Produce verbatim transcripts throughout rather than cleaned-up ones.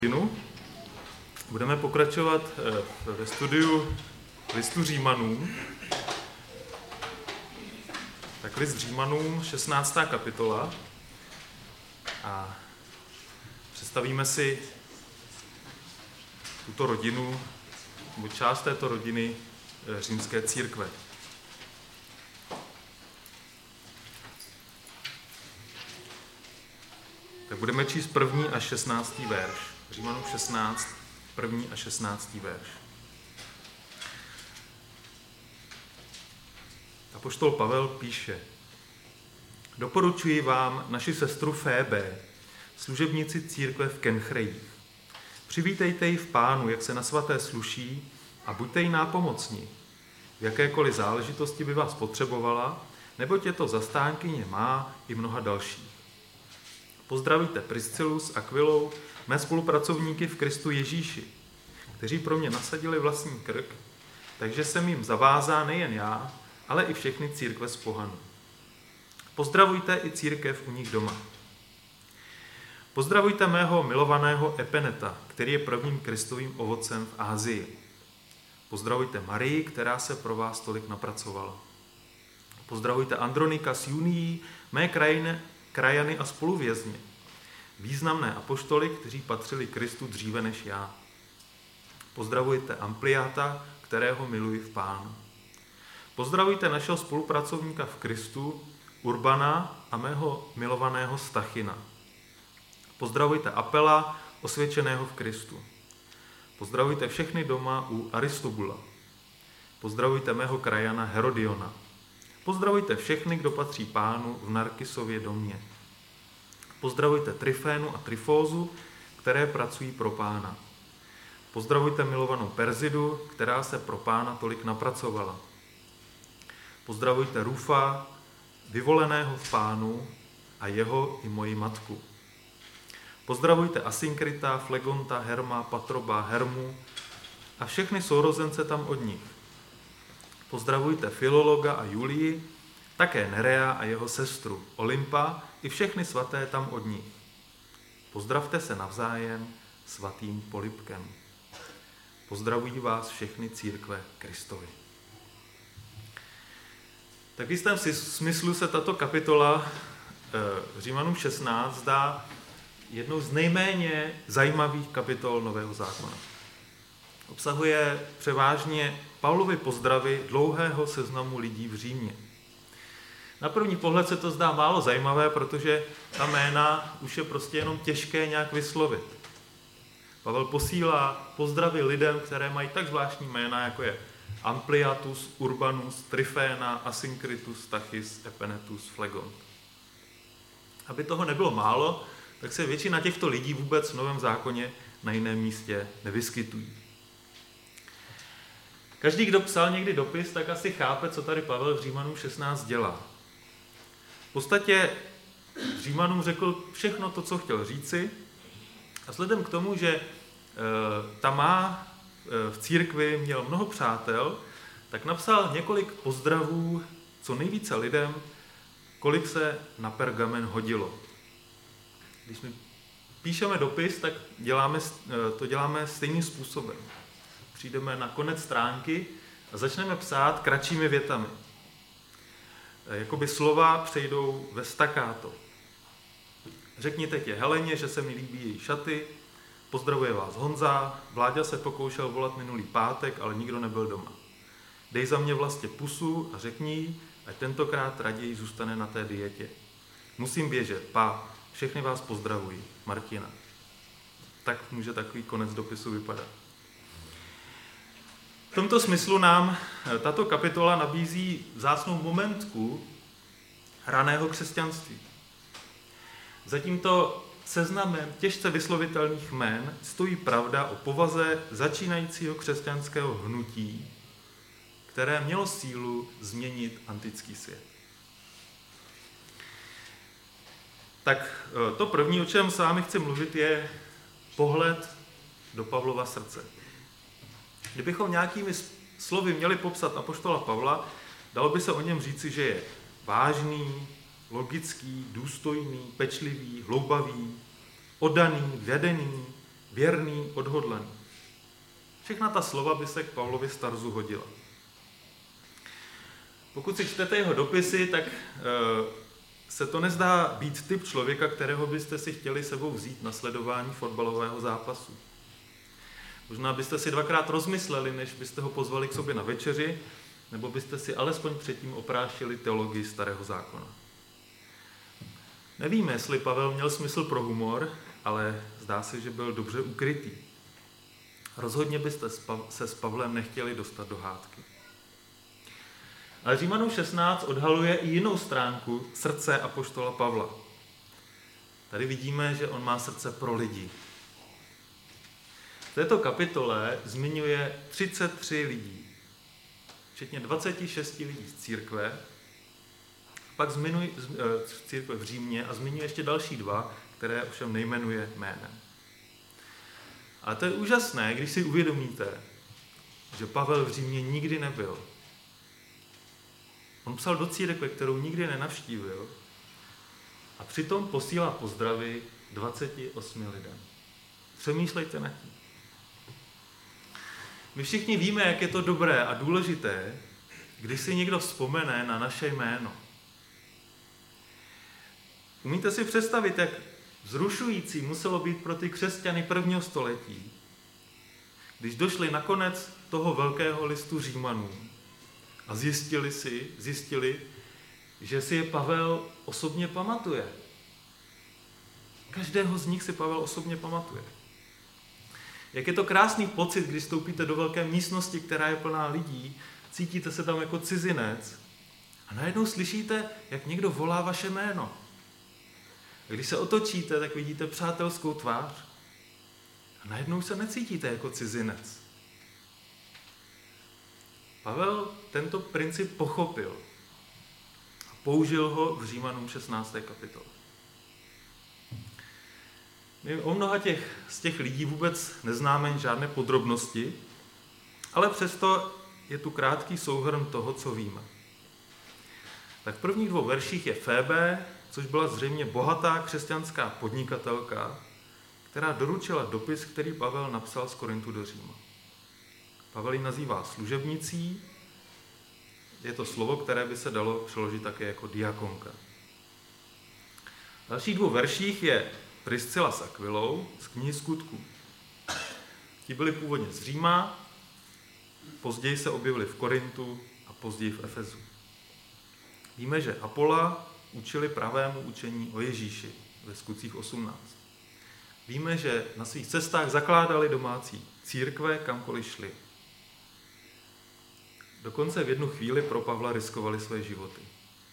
Budeme pokračovat ve studiu listu Římanům. Tak list Římanům, šestnáctá kapitola. A představíme si tuto rodinu, nebo část této rodiny římské církve. Tak budeme číst první až šestnáctý verš. Římanům šestnáct, první a šestnáctý verš. Apoštol Pavel píše: Doporučuji vám naši sestru Fébé, služebnici církve v Kenchreích. Přivítejte ji v Pánu, jak se na svaté sluší, a buďte jí nápomocní. V jakékoliv záležitosti by vás potřebovala, neboť je to zastánkyně má i mnoha dalších. Pozdravíte Priscilu s Aquilou, mé spolupracovníky v Kristu Ježíši, kteří pro mě nasadili vlastní krk, takže jsem jim zavázán nejen já, ale i všechny církve z pohanu. Pozdravujte i církev u nich doma. Pozdravujte mého milovaného Epeneta, který je prvním Kristovým ovocem v Ázii. Pozdravujte Marii, která se pro vás tolik napracovala. Pozdravujte Andronika s Junií, mé krajiny, krajany a spoluvězně, významné apoštoly, kteří patřili Kristu dříve než já. Pozdravujte Ampliata, kterého miluji v Pánu. Pozdravujte našeho spolupracovníka v Kristu, Urbana, a mého milovaného Stachina. Pozdravujte Apela, osvědčeného v Kristu. Pozdravujte všechny doma u Aristobula. Pozdravujte mého krajana Herodiona. Pozdravujte všechny, kdo patří Pánu v Narkisově domě. Pozdravujte Tryfénu a Tryfózu, které pracují pro Pána. Pozdravujte milovanou Perzidu, která se pro Pána tolik napracovala. Pozdravujte Rufa, vyvoleného v Pánu, a jeho i moji matku. Pozdravujte Asynkrita, Flegonta, Herma, Patroba, Hermu a všechny sourozence tam od nich. Pozdravujte Filologa a Julii, také Nerea a jeho sestru Olympa i všechny svaté tam od nich. Pozdravte se navzájem svatým Polypkem. Pozdravují vás všechny církve Kristovy. Tak v jistém smyslu se tato kapitola Římanům šestnáct zdá jednou z nejméně zajímavých kapitol Nového zákona. Obsahuje převážně Pavlovy pozdravy dlouhého seznamu lidí v Římě. Na první pohled se to zdá málo zajímavé, protože ta jména už je prostě jenom těžké nějak vyslovit. Pavel posílá pozdravy lidem, které mají tak zvláštní jména, jako je Ampliatus, Urbanus, Tryféna, Asynkritus, Stachys, Epenetus, Flegont. Aby toho nebylo málo, tak se většina těchto lidí vůbec v Novém zákoně na jiném místě nevyskytují. Každý, kdo psal někdy dopis, tak asi chápe, co tady Pavel v Římanům šestnáct dělá. V podstatě Římanům řekl všechno to, co chtěl říci, a vzhledem k tomu, že e, ta má e, v církvi měl mnoho přátel, tak napsal několik pozdravů co nejvíce lidem, kolik se na pergamen hodilo. Když my píšeme dopis, tak děláme, to děláme stejným způsobem. Přijdeme na konec stránky a začneme psát kratšími větami. Jakoby slova přejdou ve staccato. Řekněte tě Heleně, že se mi líbí její šaty, pozdravuje vás Honza, Vláďa se pokoušel volat minulý pátek, ale nikdo nebyl doma. Dej za mě vlastně pusu a řekni jí, ať tentokrát raději zůstane na té dietě. Musím běžet, pa, všechny vás pozdravují, Martina. Tak může takový konec dopisu vypadat. V tomto smyslu nám tato kapitola nabízí vzácnou momentku raného křesťanství. Za tímto seznamem těžce vyslovitelných jmén stojí pravda o povaze začínajícího křesťanského hnutí, které mělo sílu změnit antický svět. Tak to první, o čem s vámi chci mluvit, je pohled do Pavlova srdce. Kdybychom nějakými slovy měli popsat apoštola Pavla, dalo by se o něm říci, že je vážný, logický, důstojný, pečlivý, hloubavý, oddaný, vedený, věrný, odhodlaný. Všechna ta slova by se k Pavlovi z Tarzu hodila. Pokud si čtete jeho dopisy, tak e, se to nezdá být typ člověka, kterého byste si chtěli sebou vzít na sledování fotbalového zápasu. Možná byste si dvakrát rozmysleli, než byste ho pozvali k sobě na večeři, nebo byste si alespoň předtím oprášili teologii Starého zákona. Nevíme, jestli Pavel měl smysl pro humor, ale zdá se, že byl dobře ukrytý. Rozhodně byste se s Pavlem nechtěli dostat do hádky. Ale Římanům šestnáct odhaluje i jinou stránku srdce apoštola Pavla. Tady vidíme, že on má srdce pro lidi. V této kapitole zmiňuje třicet tři lidí, včetně dvacet šest lidí z církve, pak zmiňuje z církve v Římě a zmiňuje ještě další dva, které ovšem nejmenuje jménem. A to je úžasné, když si uvědomíte, že Pavel v Římě nikdy nebyl. On psal do církve, kterou nikdy nenavštívil, a přitom posílá pozdravy dvaceti osmi lidem. Přemýšlejte nad tím. My všichni víme, jak je to dobré a důležité, když si někdo vzpomene na naše jméno. Umíte si představit, jak vzrušující muselo být pro ty křesťany prvního století, když došli na konec toho velkého listu Římanů a zjistili si, zjistili, že si je Pavel osobně pamatuje. Každého z nich si Pavel osobně pamatuje. Jak je to krásný pocit, když vstoupíte do velké místnosti, která je plná lidí, cítíte se tam jako cizinec a najednou slyšíte, jak někdo volá vaše jméno. A když se otočíte, tak vidíte přátelskou tvář a najednou se necítíte jako cizinec. Pavel tento princip pochopil a použil ho v Římanům šestnácté kapitole. My o mnoha těch, z těch lidí vůbec neznáme žádné podrobnosti, ale přesto je tu krátký souhrn toho, co víme. Tak v prvních dvou verších je Fébé, což byla zřejmě bohatá křesťanská podnikatelka, která doručila dopis, který Pavel napsal z Korintu do Říma. Pavel ji nazývá služebnicí, je to slovo, které by se dalo přeložit také jako diakonka. V dalších dvou verších je Priscila s Akvilou z knihy Skutků. Ti byli původně z Říma, později se objevili v Korintu a později v Efezu. Víme, že Apola učili pravému učení o Ježíši ve Skutcích osmnáct. Víme, že na svých cestách zakládali domácí církve, kamkoliv šli. Dokonce v jednu chvíli pro Pavla riskovali své životy.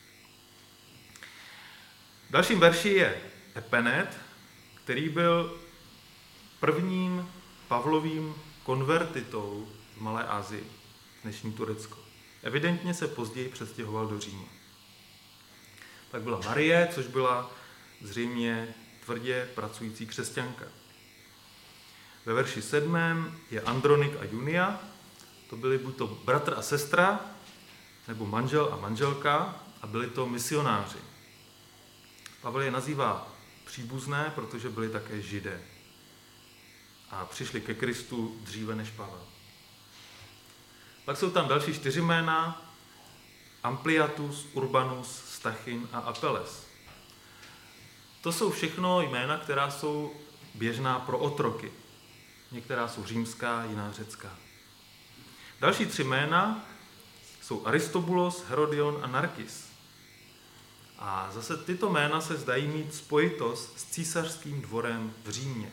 V dalším verši je Epenet, který byl prvním Pavlovým konvertitou v Malé Asii, dnešní Turecko. Evidentně se později přestěhoval do Říma. Pak byla Marie, což byla zřejmě tvrdě pracující křesťanka. Ve verši sedmém je Andronik a Junia, to byli buď to bratr a sestra, nebo manžel a manželka, a byli to misionáři. Pavel je nazývá příbuzné, protože byli také Židé. A přišli ke Kristu dříve než Pavel. Pak jsou tam další čtyři jména: Ampliatus, Urbanus, Stachyn a Apeles. To jsou všechno jména, která jsou běžná pro otroky. Některá jsou římská, jiná řecká. Další tři jména jsou Aristobulos, Herodion a Narkis. A zase tyto jména se zdají mít spojitost s císařským dvorem v Římě.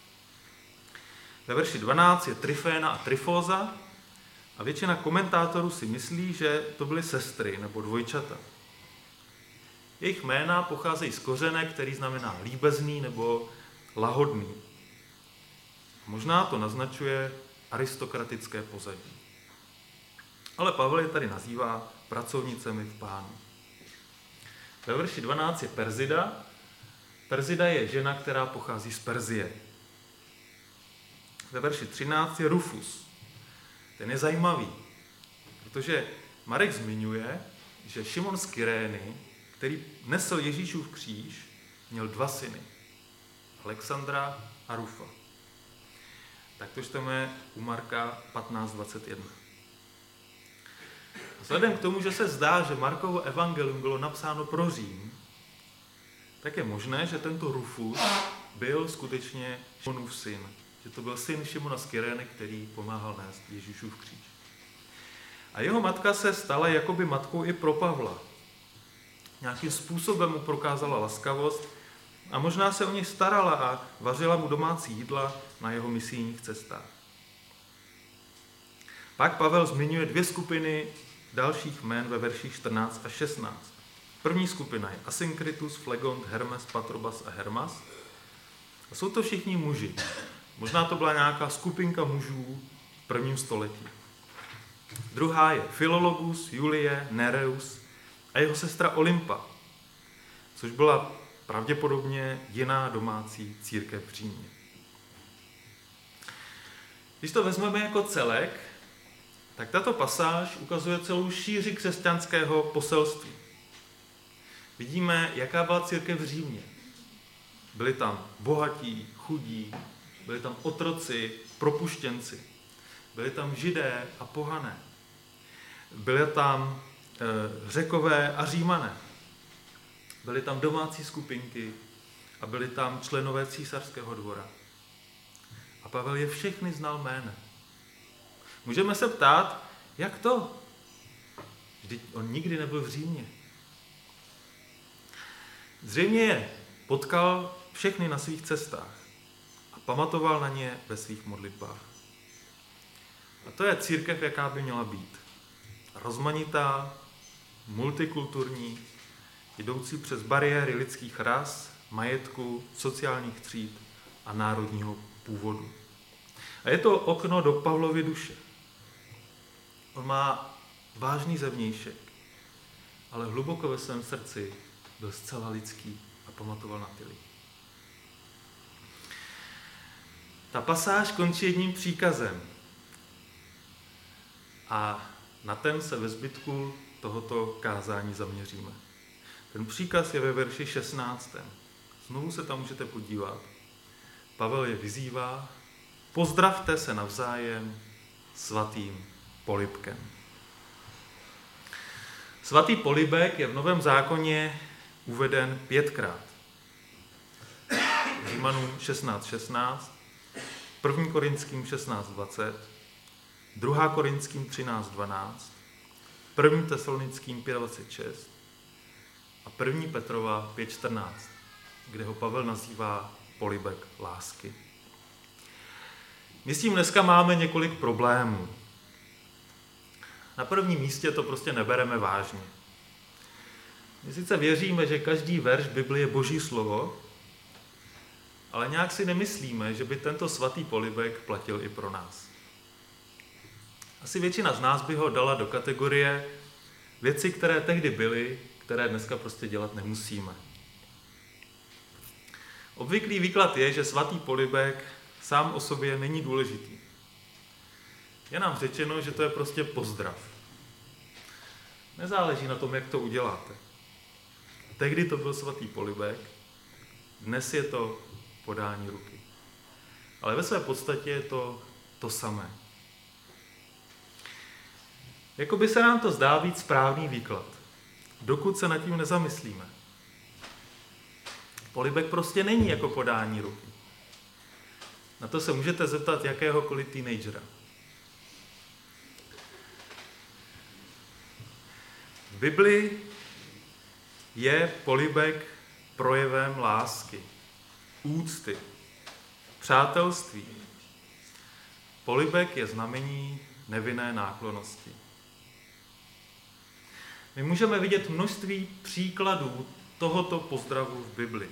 Ve verši dvanáct je Tryféna a Tryfóza a většina komentátorů si myslí, že to byly sestry nebo dvojčata. Jejich jména pocházejí z kořene, který znamená líbezný nebo lahodný. Možná to naznačuje aristokratické pozadí. Ale Pavel je tady nazývá pracovnicemi v Pánu. Ve verši dvanáct je Perzida. Perzida je žena, která pochází z Perzie. Ve verši třináct je Rufus. Ten je zajímavý, protože Marek zmiňuje, že Šimon z Kyrény, který nesl Ježíšův kříž, měl dva syny. Alexandra a Rufa. Tak to čteme u Marka patnáct dvacet jedna. Vzhledem k tomu, že se zdá, že Markovo evangelium bylo napsáno pro Řím, tak je možné, že tento Rufus byl skutečně Šimonův syn. Že to byl syn Šimona z Kyrény, který pomáhal nést Ježíšův kříž. A jeho matka se stala jakoby matkou i pro Pavla. Nějakým způsobem mu prokázala laskavost a možná se o něj starala a vařila mu domácí jídla na jeho misijních cestách. Pak Pavel zmiňuje dvě skupiny dalších jmén ve verších čtrnáct a šestnáct. První skupina je Asynkritus, Flegont, Hermes, Patrobas a Hermas. A jsou to všichni muži. Možná to byla nějaká skupinka mužů v prvním století. Druhá je Filologus, Julie, Nereus a jeho sestra Olympa, což byla pravděpodobně jiná domácí církev v Římě. Když to vezmeme jako celek, tak tato pasáž ukazuje celou šíři křesťanského poselství. Vidíme, jaká byla církev v Římě. Byli tam bohatí, chudí, byli tam otroci, propuštěnci, byli tam Židé a pohané, byli tam e, Řekové a Římané, byly tam domácí skupinky a byli tam členové císařského dvora. A Pavel je všechny znal jménem. Můžeme se ptát, jak to? Vždyť on nikdy nebyl v Římě. Zřejmě je potkal všechny na svých cestách a pamatoval na ně ve svých modlitbách. A to je církev, jaká by měla být. Rozmanitá, multikulturní, jdoucí přes bariéry lidských ras, majetku, sociálních tříd a národního původu. A je to okno do Pavlovy duše. On má vážný zevnějšek, ale hluboko ve svém srdci byl zcela lidský a pamatoval na ty lidi. Ta pasáž končí jedním příkazem a na ten se ve zbytku tohoto kázání zaměříme. Ten příkaz je ve verši šestnáctém. Znovu se tam můžete podívat. Pavel je vyzývá: pozdravte se navzájem svatým polibkem. Svatý polibek je v Novém zákoně uveden pětkrát. Římanům šestnáct šestnáct, první Korinským šestnáct dvacet, druhá Korinským třináct dvanáct, první Tesalonickým pět dvacet šest a první Petrova pět čtrnáct, kde ho Pavel nazývá polibek lásky. My s tím dneska máme několik problémů. Na prvním místě to prostě nebereme vážně. My sice věříme, že každý verš Biblie je Boží slovo, ale nějak si nemyslíme, že by tento svatý polibek platil i pro nás. Asi většina z nás by ho dala do kategorie věci, které tehdy byly, které dneska prostě dělat nemusíme. Obvyklý výklad je, že svatý polibek sám o sobě není důležitý. Je nám řečeno, že to je prostě pozdrav. Nezáleží na tom, jak to uděláte. Tehdy to byl svatý polibek, dnes je to podání ruky. Ale ve své podstatě je to to samé. Jakoby se nám to zdá být správný výklad, dokud se nad tím nezamyslíme. Polibek prostě není jako podání ruky. Na to se můžete zeptat jakéhokoliv teenagera. V Biblii je polibek projevem lásky, úcty, přátelství. Polibek je znamení nevinné náklonnosti. My můžeme vidět množství příkladů tohoto pozdravu v Biblii.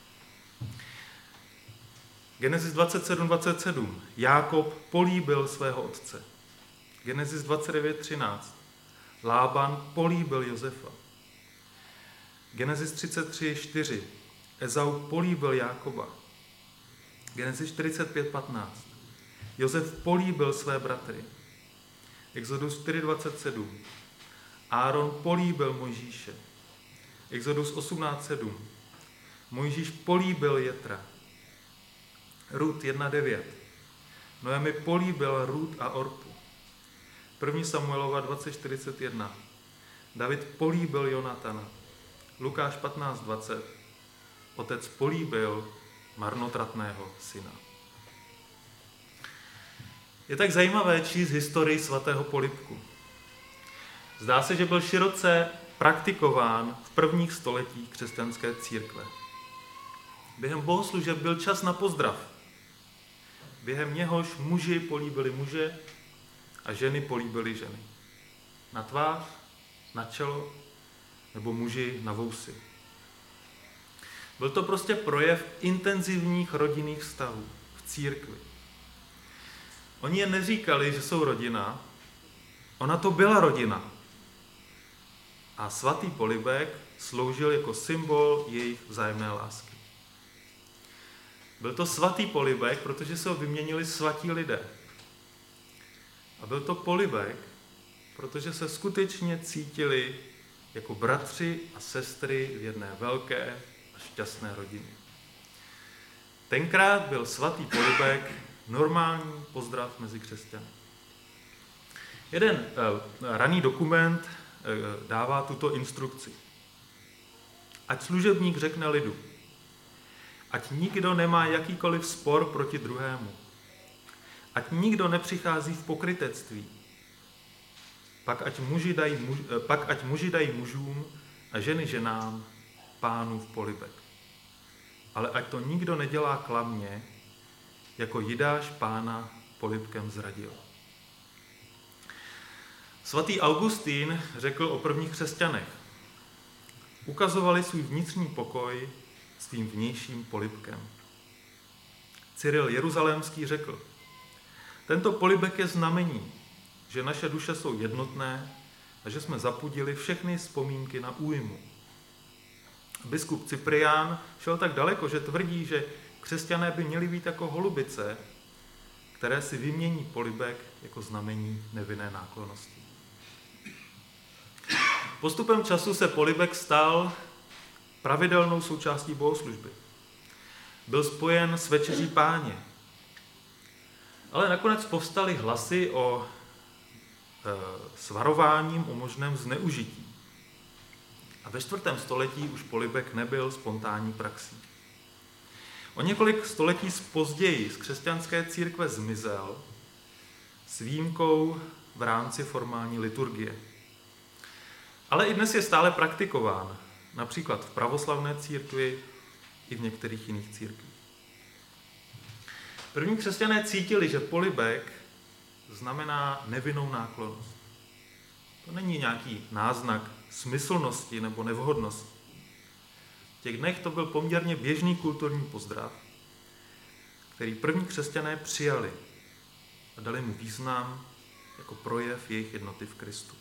Genesis dvacet sedm dvacet sedm. Jákob políbil svého otce. Genesis dvacet devět třináct. Lában políbil Josefa. Genesis třicet tři čtyři. Ezau políbil Jákoba. Genesis čtyřicet pět patnáct. Josef políbil své bratry. Exodus čtyři dvacet sedm. Áron políbil Mojžíše. Exodus osmnáct sedm. Mojžíš políbil Jetra. Rut jedna devět. Noemi políbil Rút a Orpu. první Samuelova dvacet čtyřicet jedna. David políbil Jonatana. Lukáš patnáct dvacet. Otec políbil marnotratného syna. Je tak zajímavé číst historii svatého Polibku. Zdá se, že byl široce praktikován v prvních stoletích křesťanské církve. Během bohoslužeb byl čas na pozdrav. Během něhož muži políbili muže a ženy políbily ženy. Na tvář, na čelo nebo muži na vousy. Byl to prostě projev intenzivních rodinných vztahů v církvi. Oni jen neříkali, že jsou rodina, ona to byla rodina. A svatý Polibek sloužil jako symbol jejich vzájemné lásky. Byl to svatý Polibek, protože se ho vyměnili svatí lidé. A byl to Polibek, protože se skutečně cítili jako bratři a sestry v jedné velké a šťastné rodině. Tenkrát byl svatý Polibek normální pozdrav mezi křesťany. Jeden eh, raný dokument eh, dává tuto instrukci. Ať služebník řekne lidu, ať nikdo nemá jakýkoliv spor proti druhému, ať nikdo nepřichází v pokrytectví, pak ať muži dají, muž, pak ať muži dají mužům a ženy ženám Pánův polibek. Ale ať to nikdo nedělá klamně, jako Jidáš Pána polibkem zradil. Svatý Augustín řekl o prvních křesťanech. Ukazovali svůj vnitřní pokoj svým vnějším polibkem. Cyril Jeruzalémský řekl, tento polibek je znamení, že naše duše jsou jednotné a že jsme zapudili všechny vzpomínky na újmu. Biskup Cyprián šel tak daleko, že tvrdí, že křesťané by měli být jako holubice, které si vymění polibek jako znamení nevinné náklonnosti. Postupem času se polibek stal pravidelnou součástí bohoslužby. Byl spojen s večeří Páně. Ale nakonec povstaly hlasy o e, svarováním o možném zneužití. A ve čtvrtém století už polibek nebyl spontánní praxí. O několik století později z křesťanské církve zmizel s výjimkou v rámci formální liturgie. Ale i dnes je stále praktikován, například v pravoslavné církvi i v některých jiných církvích. První křesťané cítili, že polibek znamená nevinnou náklonnost. To není nějaký náznak smyslnosti nebo nevhodnosti. V těch dnech to byl poměrně běžný kulturní pozdrav, který první křesťané přijali a dali mu význam jako projev jejich jednoty v Kristu.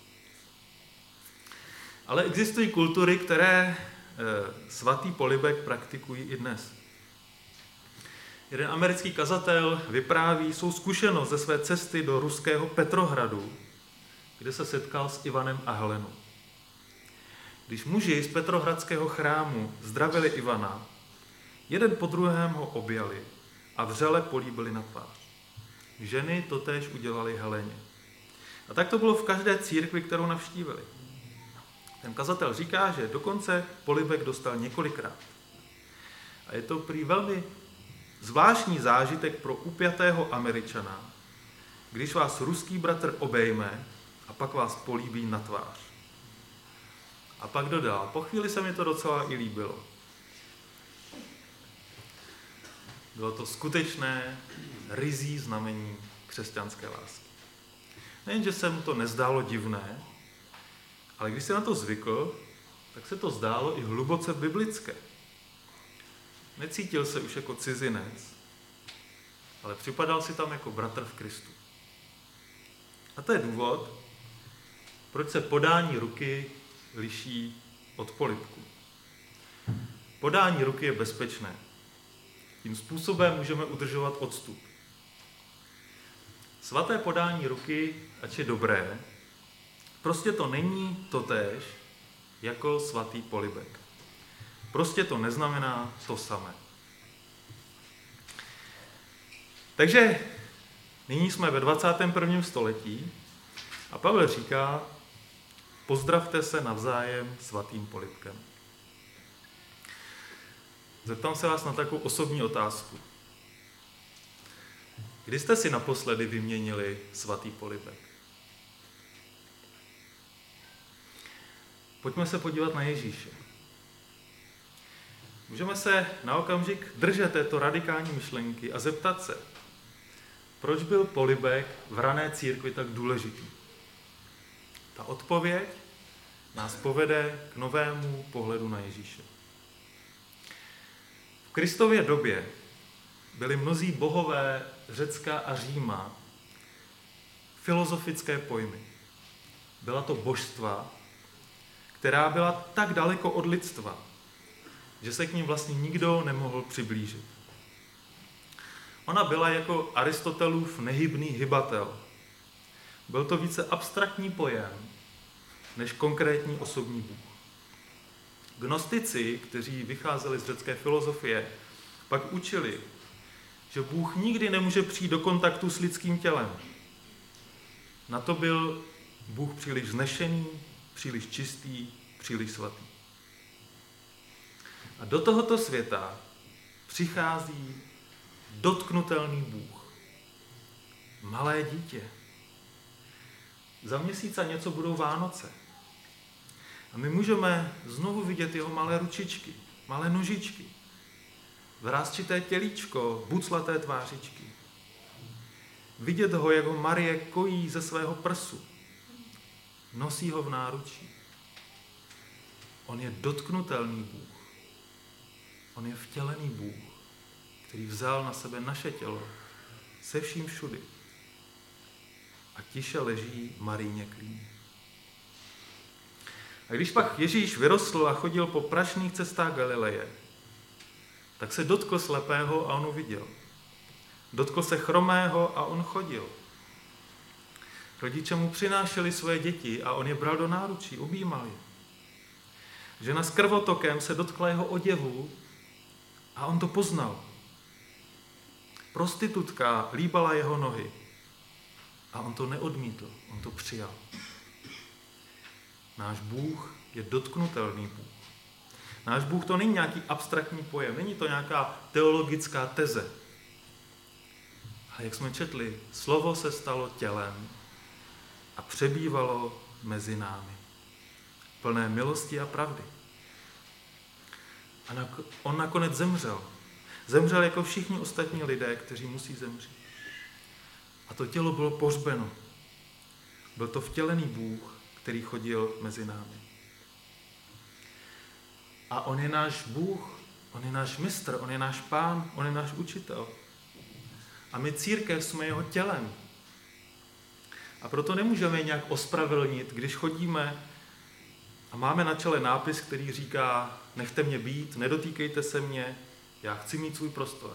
Ale existují kultury, které e, svatý polibek praktikují i dnes. Jeden americký kazatel vypráví svou zkušenost ze své cesty do ruského Petrohradu, kde se setkal s Ivanem a Helenou. Když muži z petrohradského chrámu zdravili Ivana, jeden po druhém ho objali a vřele políbili na tvář. Ženy totéž udělali Heleně. A tak to bylo v každé církvi, kterou navštívili. Ten kazatel říká, že dokonce polibek dostal několikrát. A je to prý velmi zvláštní zážitek pro upjatého Američana, když vás ruský bratr obejme a pak vás políbí na tvář. A pak dodal, po chvíli se mi to docela i líbilo. Bylo to skutečné ryzí znamení křesťanské lásky. Nejenže se mu to nezdálo divné, ale když se na to zvykl, tak se to zdálo i hluboce biblické. Necítil se už jako cizinec, ale připadal si tam jako bratr v Kristu. A to je důvod, proč se podání ruky liší od polibku. Podání ruky je bezpečné. Tím způsobem můžeme udržovat odstup. Svaté podání ruky, ač je dobré, prostě to není totéž jako svatý polibek. Prostě to neznamená to samé. Takže Nyní jsme ve dvacátém prvním století a Pavel říká, pozdravte se navzájem svatým polibkem. Zeptám se vás na takovou osobní otázku. Kdy jste si naposledy vyměnili svatý polibek? Pojďme se podívat na Ježíše. Můžeme se na okamžik držet této radikální myšlenky a zeptat se, proč byl polibek v rané církvi tak důležitý? Ta odpověď nás povede k novému pohledu na Ježíše. V Kristově době byli mnozí bohové Řecka a Říma filozofické pojmy. Byla to božstva, která byla tak daleko od lidstva, že se k ním vlastně nikdo nemohl přiblížit. Ona byla jako Aristotelův nehybný hybatel. Byl to více abstraktní pojem, než konkrétní osobní Bůh. Gnostici, kteří vycházeli z řecké filozofie, pak učili, že Bůh nikdy nemůže přijít do kontaktu s lidským tělem. Na to byl Bůh příliš vznešený, příliš čistý, příliš svatý. A do tohoto světa přichází dotknutelný Bůh. Malé dítě. Za měsíc a něco budou Vánoce. A my můžeme znovu vidět jeho malé ručičky, malé nožičky, vrásčité tělíčko, buclaté tvářičky. Vidět ho, jak ho Marie kojí ze svého prsu. Nosí ho v náručí. On je dotknutelný Bůh. On je vtělený Bůh, který vzal na sebe naše tělo se vším všudy. A tiše leží Maríně klín. A když pak Ježíš vyrostl a chodil po prašných cestách Galileje, tak se dotkl slepého a on uviděl. Dotkl se chromého a on chodil. Rodiče mu přinášeli svoje děti a on je bral do náručí, objímal je. Žena s krvotokem se dotkla jeho oděvu a on to poznal. Prostitutka líbala jeho nohy a on to neodmítl, on to přijal. Náš Bůh je dotknutelný Bůh. Náš Bůh to není nějaký abstraktní pojem, není to nějaká teologická teze. Ale jak jsme četli, slovo se stalo tělem a přebývalo mezi námi. Plné milosti a pravdy. A on nakonec zemřel. Zemřel jako všichni ostatní lidé, kteří musí zemřít. A to tělo bylo pohřbeno. Byl to vtělený Bůh, který chodil mezi námi. A on je náš Bůh, on je náš mistr, on je náš pán, on je náš učitel. A my církev jsme jeho tělem. A proto nemůžeme nějak ospravedlnit, když chodíme a máme na čele nápis, který říká, nechte mě být, nedotýkejte se mě, já chci mít svůj prostor.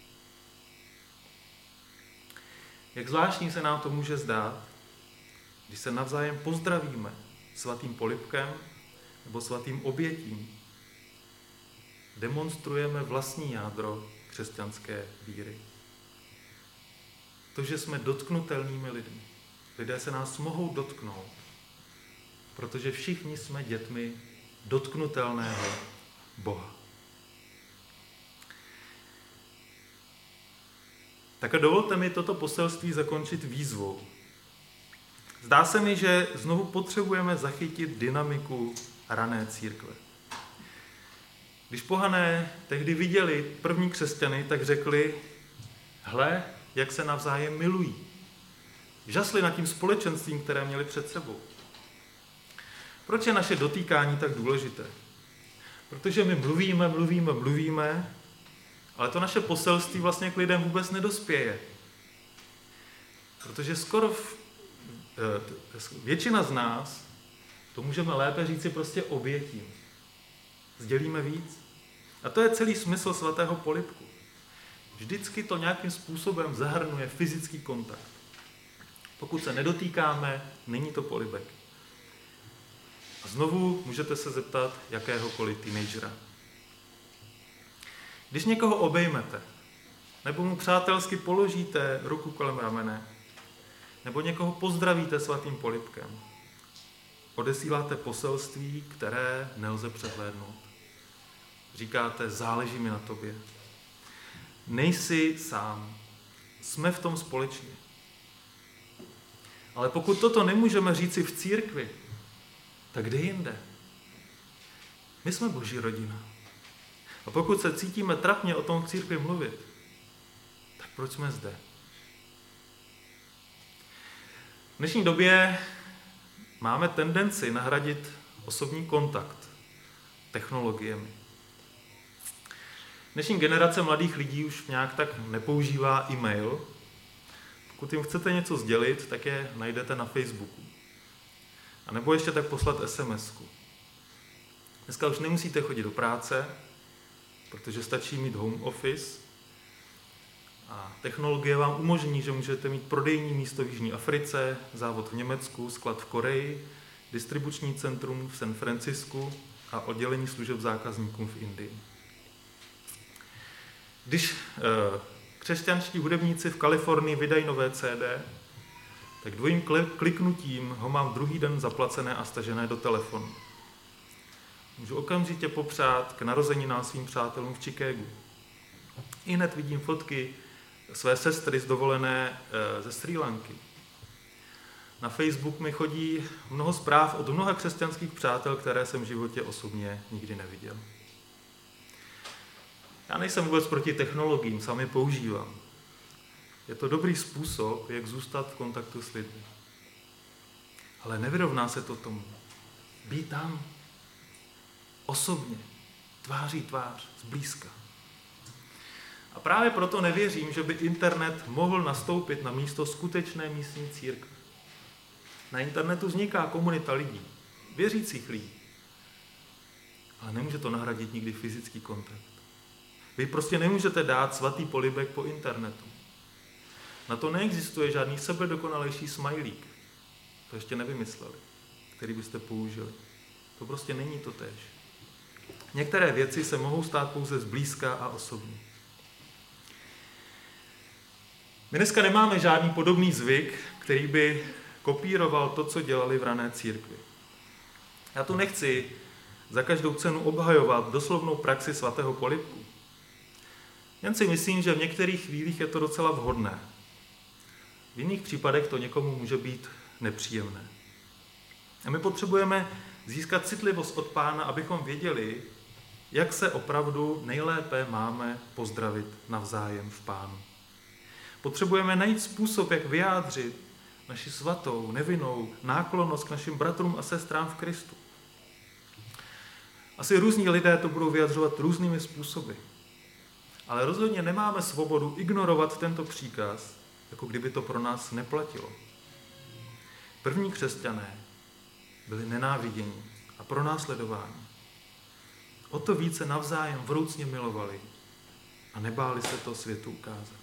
Jak zvláštní se nám to může zdát, když se navzájem pozdravíme svatým polibkem nebo svatým obětím. Demonstrujeme vlastní jádro křesťanské víry. To, že jsme dotknutelnými lidmi. Lidé se nás mohou dotknout, protože všichni jsme dětmi dotknutelného Boha. Tak a dovolte mi toto poselství zakončit výzvou. Zdá se mi, že znovu potřebujeme zachytit dynamiku rané církve. Když pohané tehdy viděli první křesťany, tak řekli, hle, jak se navzájem milují. Žasli nad tím společenstvím, které měli před sebou. Proč je naše dotýkání tak důležité? Protože my mluvíme, mluvíme, mluvíme, ale to naše poselství vlastně k lidem vůbec nedospěje. Protože skoro v, většina z nás, to můžeme lépe říci prostě obětím. Sdělíme víc. A to je celý smysl svatého polibku. Vždycky to nějakým způsobem zahrnuje fyzický kontakt. Pokud se nedotýkáme, není to polibek. A znovu můžete se zeptat jakéhokoliv teenagera. Když někoho obejmete, nebo mu přátelsky položíte ruku kolem ramene, nebo někoho pozdravíte svatým polibkem. Odesíláte poselství, které nelze přehlédnout. Říkáte, záleží mi na tobě. Nejsi sám. Jsme v tom společně. Ale pokud toto nemůžeme říci v církvi, tak kde jinde? My jsme Boží rodina. A pokud se cítíme trapně o tom v církvi mluvit, tak proč jsme zde? V dnešní době máme tendenci nahradit osobní kontakt technologiemi. Dnešní generace mladých lidí už nějak tak nepoužívá e-mail. Pokud jim chcete něco sdělit, tak je najdete na Facebooku. A nebo ještě tak poslat es em esku. Dneska už nemusíte chodit do práce, protože stačí mít home office a technologie vám umožní, že můžete mít prodejní místo v Jižní Africe, závod v Německu, sklad v Koreji, distribuční centrum v San Francisku a oddělení služeb zákazníkům v Indii. Když eh, křesťanští hudebníci v Kalifornii vydají nové cé dé, tak dvojím kliknutím ho mám druhý den zaplacené a stažené do telefonu. Můžu okamžitě popřát k narozeninám svým přátelům v Chicagu. I hned vidím fotky své sestry z dovolené e, ze Srí Lanky. Na Facebook mi chodí mnoho zpráv od mnoha křesťanských přátel, které jsem v životě osobně nikdy neviděl. Já nejsem vůbec proti technologiím, sám je používám. Je to dobrý způsob, jak zůstat v kontaktu s lidmi. Ale nevyrovná se to tomu. Být tam. Osobně. Tváří tvář. Zblízka. A právě proto nevěřím, že by internet mohl nastoupit na místo skutečné místní církve. Na internetu vzniká komunita lidí. Věřících lidí. Ale nemůže to nahradit nikdy fyzický kontakt. Vy prostě nemůžete dát svatý polibek po internetu. Na to neexistuje žádný sebedokonalejší smajlík. To ještě nevymysleli, který byste použili. To prostě není to též. Některé věci se mohou stát pouze zblízka a osobně. My dneska nemáme žádný podobný zvyk, který by kopíroval to, co dělali v rané církvi. Já tu nechci za každou cenu obhajovat doslovnou praxi svatého polibku. Jen si myslím, že v některých chvílích je to docela vhodné. V jiných případech to někomu může být nepříjemné. A my potřebujeme získat citlivost od Pána, abychom věděli, jak se opravdu nejlépe máme pozdravit navzájem v Pánu. Potřebujeme najít způsob, jak vyjádřit naši svatou, nevinnou náklonnost k našim bratrům a sestrám v Kristu. Asi různí lidé to budou vyjadřovat různými způsoby. Ale rozhodně nemáme svobodu ignorovat tento příkaz, jako kdyby to pro nás neplatilo. První křesťané byli nenáviděni a pronásledováni. O to více navzájem vroucně milovali a nebáli se to světu ukázat.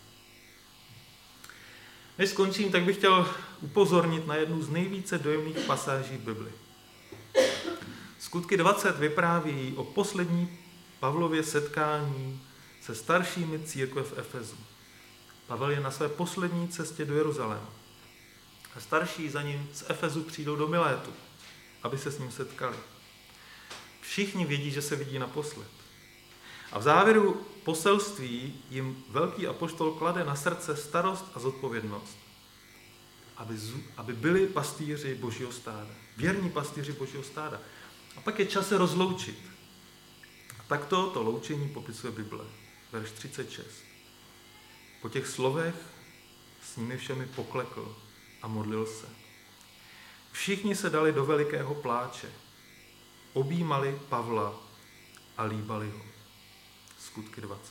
Než skončím, tak bych chtěl upozornit na jednu z nejvíce dojemných pasáží v Bibli. Skutky dvacet vypráví o poslední Pavlově setkání se staršími církve v Efezu. Pavel je na své poslední cestě do Jeruzaléma. A starší za ním z Efezu přijdou do Milétu, aby se s ním setkali. Všichni vědí, že se vidí naposled. A v závěru poselství jim velký apoštol klade na srdce starost a zodpovědnost, aby, aby byli pastýři Božího stáda. Věrní pastýři Božího stáda. A pak je čas se rozloučit. A takto to loučení popisuje Bible. Verš třicet šest. Po těch slovech s nimi všemi poklekl a modlil se. Všichni se dali do velikého pláče. Objímali Pavla a líbali ho. Skutky dvacet.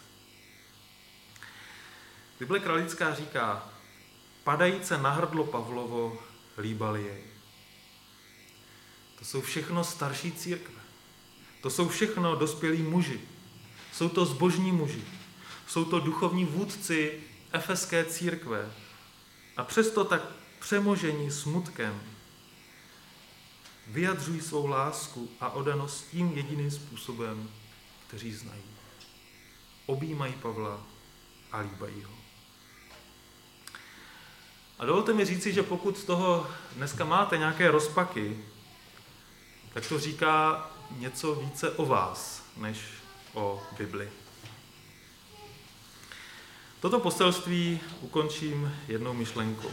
Bible kralická říká, padajíce na hrdlo Pavlovo líbali jej. To jsou všechno starší církve. To jsou všechno dospělí muži. Jsou to zbožní muži. Jsou to duchovní vůdci efeské církve. A přesto tak přemožení smutkem vyjadřují svou lásku a oddanost tím jediným způsobem, kteří znají. Objímají Pavla a a líbají ho. A dovolte mi říci, že pokud z toho dneska máte nějaké rozpaky, tak to říká něco více o vás, než o Bibli. Toto poselství ukončím jednou myšlenkou.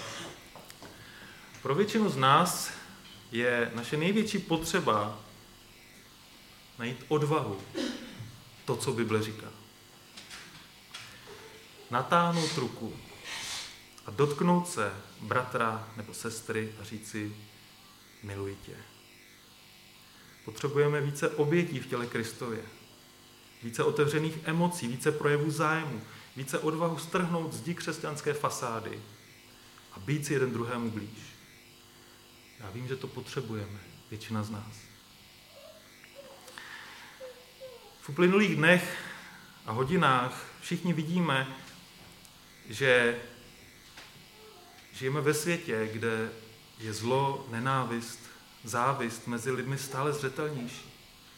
Pro většinu z nás je naše největší potřeba najít odvahu, to, co Bible říká. Natáhnout ruku a dotknout se bratra nebo sestry a říci miluji tě. Potřebujeme více obětí v těle Kristově, více otevřených emocí, více projevů zájmu, více odvahu strhnout zdi křesťanské fasády a být si jeden druhému blíž. Já vím, že to potřebujeme, většina z nás. V uplynulých dnech a hodinách všichni vidíme, že žijeme ve světě, kde je zlo, nenávist, závist mezi lidmi stále zřetelnější.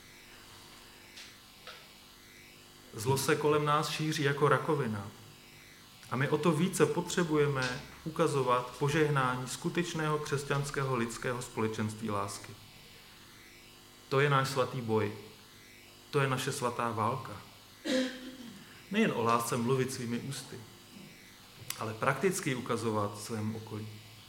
Zlo se kolem nás šíří jako rakovina. A my o to více potřebujeme ukazovat požehnání skutečného křesťanského lidského společenství lásky. To je náš svatý boj. To je naše svatá válka. Nejen o lásce mluvit svými ústy, ale prakticky ukazovat svému okolí.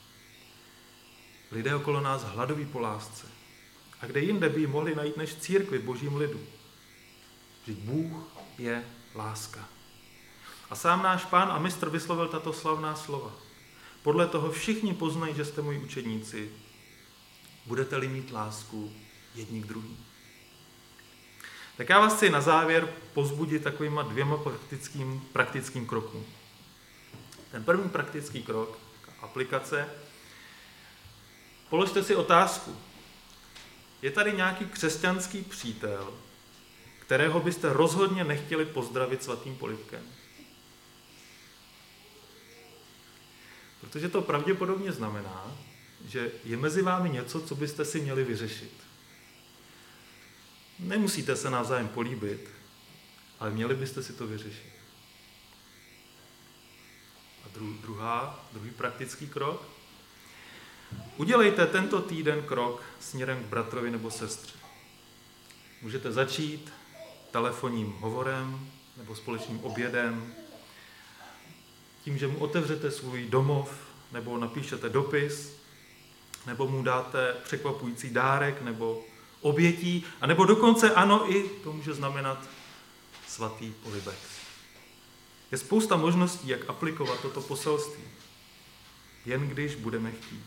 Lidé okolo nás hladoví po lásce. A kde jinde by ji mohli najít než v církvi, božím lidu? Vždyť Bůh je láska. A sám náš Pán a mistr vyslovil tato slavná slova. Podle toho všichni poznají, že jste moji učedníci. Budete-li mít lásku jedni k druhým. Tak já vás chci na závěr povzbudit takovýma dvěma praktickým, praktickým krokům. Ten první praktický krok, aplikace. Položte si otázku. Je tady nějaký křesťanský přítel, kterého byste rozhodně nechtěli pozdravit svatým polibkem? Protože to pravděpodobně znamená, že je mezi vámi něco, co byste si měli vyřešit. Nemusíte se navzájem políbit, ale měli byste si to vyřešit. A dru- druhá, druhý praktický krok. Udělejte tento týden krok směrem k bratrovi nebo sestře. Můžete začít telefonním hovorem nebo společným obědem, tím, že mu otevřete svůj domov nebo napíšete dopis, nebo mu dáte překvapující dárek nebo obětí, a nebo dokonce ano, i to může znamenat svatý polibek. Je spousta možností, jak aplikovat toto poselství, jen když budeme chtít.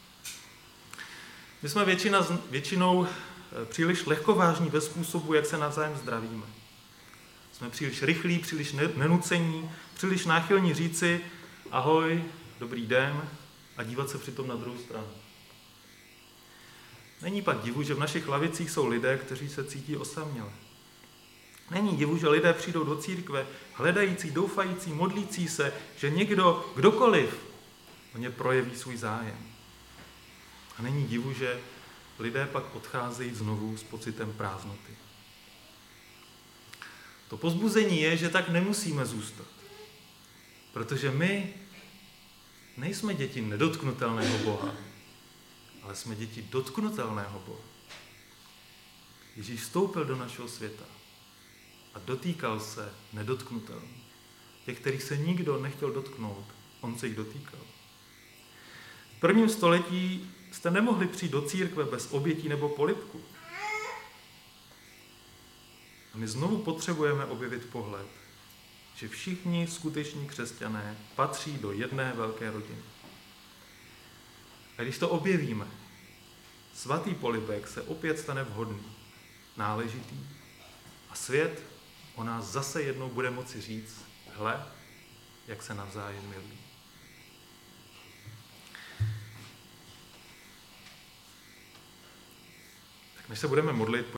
My jsme většina, většinou příliš lehkovážní ve způsobu, jak se navzájem zdravíme. Jsme příliš rychlí, příliš nenucení, příliš náchylní říci ahoj, dobrý den a dívat se přitom na druhou stranu. Není pak divu, že v našich lavicích jsou lidé, kteří se cítí osaměle. Není divu, že lidé přijdou do církve hledající, doufající, modlící se, že někdo, kdokoliv, o ně projeví svůj zájem. A není divu, že lidé pak odcházejí znovu s pocitem prázdnoty. To povzbuzení je, že tak nemusíme zůstat. Protože my nejsme děti nedotknutelného Boha, ale jsme děti dotknutelného Boha. Ježíš vstoupil do našeho světa a dotýkal se nedotknutelných. Těch, kterých se nikdo nechtěl dotknout, on se jich dotýkal. V prvním století jste nemohli přijít do církve bez obětí nebo polibku. A my znovu potřebujeme objevit pohled, že všichni skuteční křesťané patří do jedné velké rodiny. A když to objevíme, svatý polibek se opět stane vhodný, náležitý a svět o nás zase jednou bude moci říct, hle, jak se navzájem milují. Tak než se budeme modlit,